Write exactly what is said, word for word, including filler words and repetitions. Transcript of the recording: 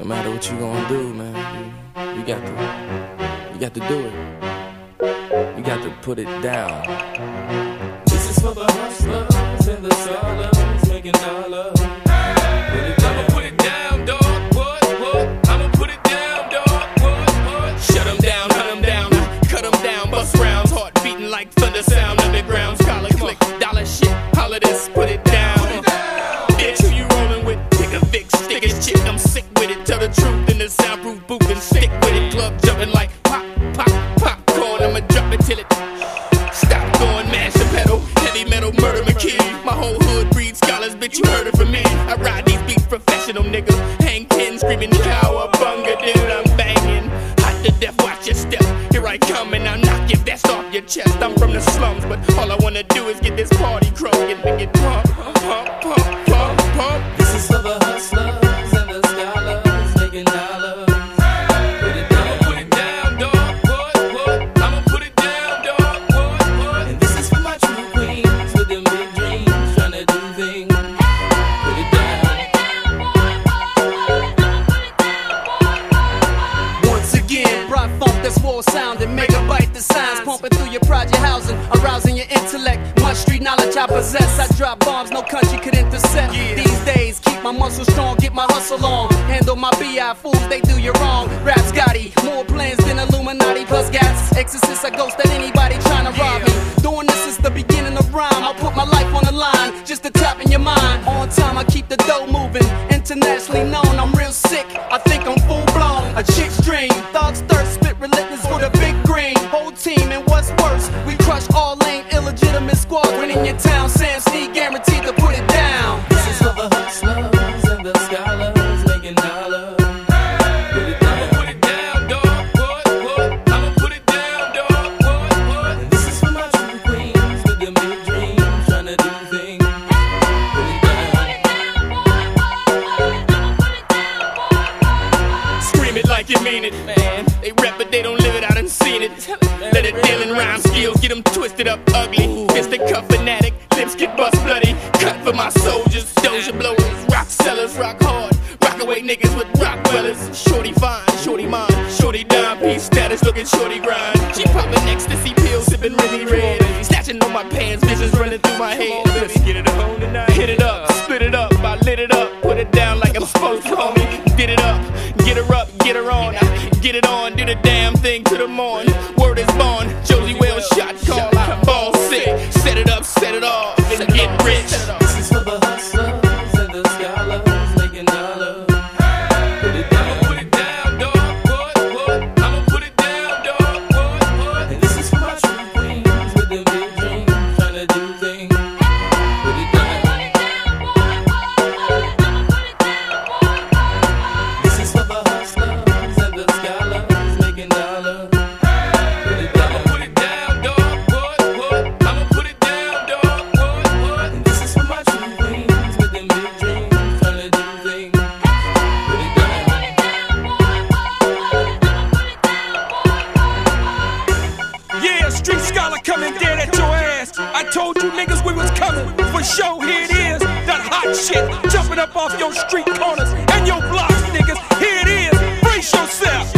No matter what you gonna do, man, you, you got to, you got to do it. You got to put it down. This is for the hustlers and the scholars making dollars. Put it down. I'ma put it down, dog. What? What? I'ma put it down, dog. What? What? Shut 'em down, cut 'em down, cut 'em down. Bust rounds, heart beating like thunder sound. Underground, scholar click, dollar shit. Holler this, put it down. Put it down. Bitch, who you rolling with? Pick a fix, stick his chick. I'm sick with it. Tell the truth in the soundproof booth and stick with it. Club jumping like pop, pop, popcorn. I'ma drop it till it stop going, mash the pedal. Heavy metal, murder McKee. My whole hood breeds scholars, bitch, you heard it from me. I ride these beats, professional niggas. Hang ten, screaming cowabunga, dude, I'm banging. Hot to death, watch your step. Here I come and I'll knock your vest off your chest. I'm from the slums, but all I wanna do is get this party crunk and make it pump, pump, pump, pump, pump. This is for the hustlers and the scholars making dollars. Put it down, put it down, dog. What, what? I'ma put it down, dog. What, what? And this is for my true queens with them big dreams, tryna do things. Put it down. Once again, Brock Funk, that's war sounding. Megabyte the signs, pumping through your project housing, arousing your intellect. Much street knowledge I possess. I drop bombs, no country could intercept. Yeah. These days, keep my muscles strong, get my hustle on. Handle my B I fools, they do you wrong. Rap Scotty, more plans than Illuminati plus gas. Exorcist, a ghost that anybody trying to rob me. Doing this since the beginning of rhyme. I'll put my life on the line, just to tap in your mind. On time, I keep the dough moving. Internationally known, I'm real sick. I think I'm full blown. A chick's dream, thugs thirst, spit relentless for the big green. Whole team, and what's worse, we crush all lame illegitimate squad. When in your town, Sam Snead guaranteed to put it down. This is for the hustlers and the scholars making dollars. Put it down, put it down, dog. What, what? I'ma put it down, dog. What, what? And this is for my true queens with them big dreams, tryna do things. Put it down. Scream it like you mean it, man. They rap but they don't live it, I done seen it. Let it deal in rhyme skills, get them twisted up ugly. Fisticuff fanatic, lips get bust bloody. Cut for my soldiers, doja blowers, rock sellers, rock hard. Rock away niggas with rock dwellers. Shorty fine, shorty mine, shorty dime piece status, looking shorty grind. She poppin' ecstasy pills, sippin' really red. Snatching on my pants, visions running through my head. Let's get it home tonight. Hit it up, split it up, I lit it up. Put it down like I'm supposed to, homie. Did it up, get her up, get her on. Get it on, do the damn thing to the morn. Word is born, Josie Wells shot call. I'm ball sick, set it up, set it off, and get rich. This is for the hustlers and the scholars making dollars. Put it down, put it down, dog. What, what? I'ma put it down, dog. What, what? And this is for my true queens with them big dreams, tryna do things. Put it down. This is for the hustlers and the scholars making dollars. Put it down, put it down, dog. What, what? I'ma put it down, dog. What, what? And this is for my true queens with them big dreams, tryna do things. Put it down. Yeah, street scholar coming dead at your ass. I told you niggas we was coming. For sure, here it is. That hot shit jumping up off your street corners and your blocks, niggas. Here it is. Brace yourself.